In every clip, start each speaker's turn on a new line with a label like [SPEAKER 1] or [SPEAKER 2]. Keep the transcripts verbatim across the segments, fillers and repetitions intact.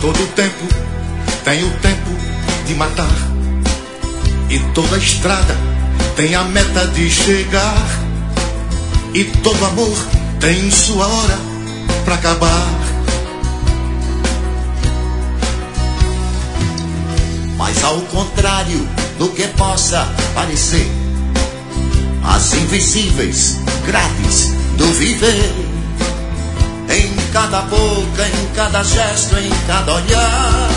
[SPEAKER 1] todo tempo tem o tempo de matar, e toda estrada tem a meta de chegar, e todo amor tem sua hora pra acabar.
[SPEAKER 2] Mas ao contrário do que possa parecer, as invisíveis grades do viver, em cada boca, em cada gesto, em cada olhar.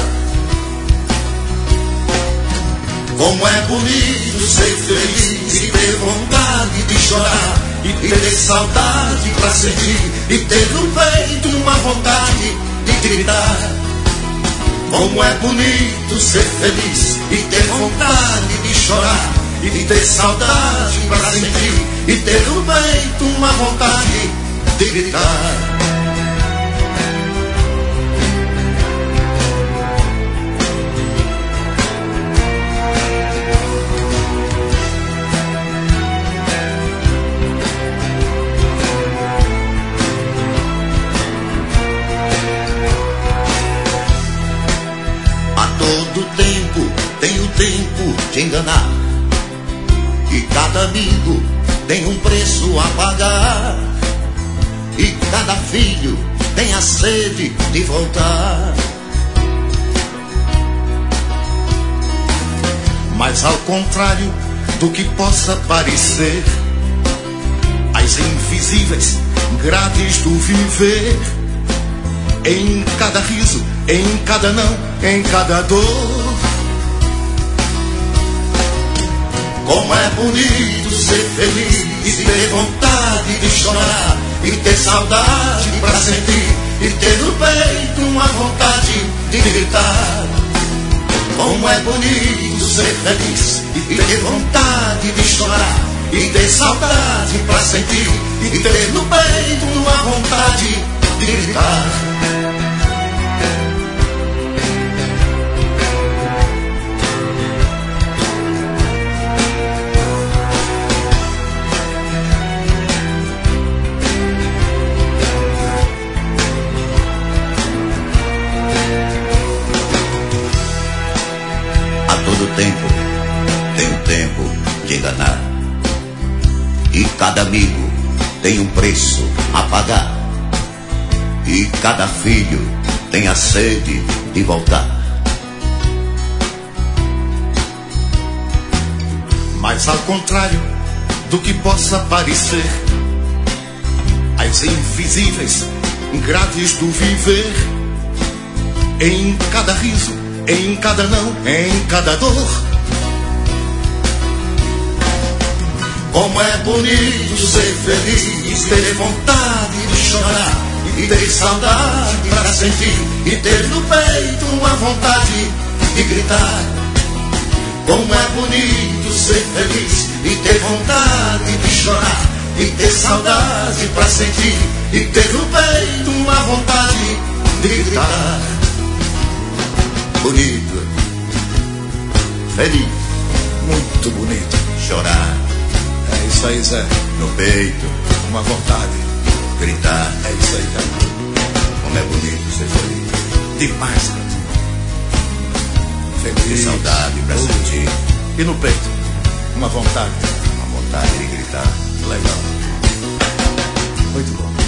[SPEAKER 2] Como é bonito ser feliz e ter vontade de chorar, e ter saudade pra sentir, e ter no peito uma vontade de gritar. Como é bonito ser feliz e ter vontade de chorar, e ter saudade pra sentir, e ter no peito uma vontade de gritar. Todo tempo tem o tempo de enganar, e cada amigo tem um preço a pagar, e cada filho tem a sede de voltar.
[SPEAKER 1] Mas ao contrário do que possa parecer, as invisíveis grades do viver, em cada riso, em cada não, em cada dor.
[SPEAKER 2] Como é bonito ser feliz e ter vontade de chorar, e ter saudade pra sentir, e ter no peito uma vontade de gritar. Como é bonito ser feliz e ter vontade de chorar, e ter saudade pra sentir, e ter no peito uma vontade de gritar. Todo tempo tem um tempo de enganar, e cada amigo tem um preço a pagar, e cada filho tem a sede de voltar.
[SPEAKER 1] Mas ao contrário do que possa parecer, as invisíveis grades do viver, em cada riso, em cada não, em cada dor.
[SPEAKER 2] Como é bonito ser feliz, ter vontade de chorar, e ter saudade pra sentir, e ter no peito uma vontade de gritar. Como é bonito ser feliz e ter vontade de chorar, e ter saudade pra sentir, e ter no peito uma vontade de gritar. Bonito, feliz,
[SPEAKER 1] Muito bonito.
[SPEAKER 2] chorar,
[SPEAKER 1] É isso aí, Zé.
[SPEAKER 2] no peito,
[SPEAKER 1] Uma vontade.
[SPEAKER 2] gritar.
[SPEAKER 1] É isso aí, cara.
[SPEAKER 2] Como é bonito ser feliz,
[SPEAKER 1] Demais, cara.
[SPEAKER 2] ter
[SPEAKER 1] Feliz.
[SPEAKER 2] saudade pra
[SPEAKER 1] Oh.
[SPEAKER 2] sentir,
[SPEAKER 1] E no peito? Uma vontade.
[SPEAKER 2] uma vontade de gritar.
[SPEAKER 1] Legal. Muito bom.